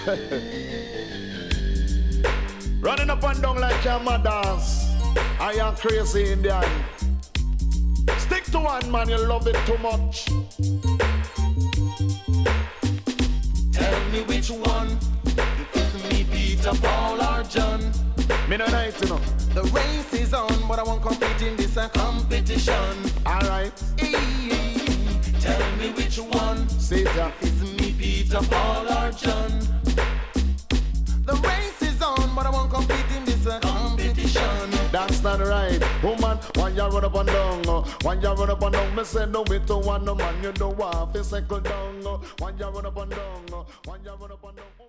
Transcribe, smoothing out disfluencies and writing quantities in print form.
Running up and down like your mothers. I am crazy Indian. Stick to one man, you love it too much. Tell me which one. If it's me, Peter, Paul, or John. Me no night, you know. The race is on, but I won't compete in this competition. Alright. Tell me which one. Say it, yeah. If it's me, Peter, Paul, or John. The race is on, but I won't compete in this competition. That's not right. Woman, when you run up and down, when you run up and down, me say no me to one no man, you know what, fi cycle down. When you run up and down, when you run up and down.